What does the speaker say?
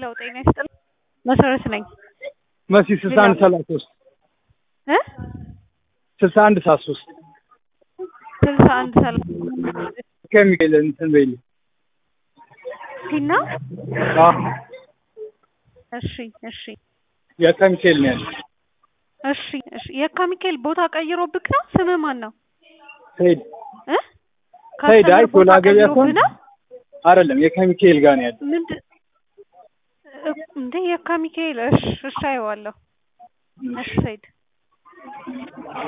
ለውጥ ይነስጥል መሰረት ነኝ መሲ 6133 6133 6133 ከሚከል እንትን በይል ቲና እሺ የከሚከል ነው እሺ የከሚከል ቦታ ቀይሮብክ ነው ስም ማን ነው ሰይድ ሰይድ አይ ቶላ ገበያውን አይደለም የከሚከል ጋር ነው ያለው ምንድን እንዴ የከሚከል እሺ አይዋለሁ እሺ ሰይድ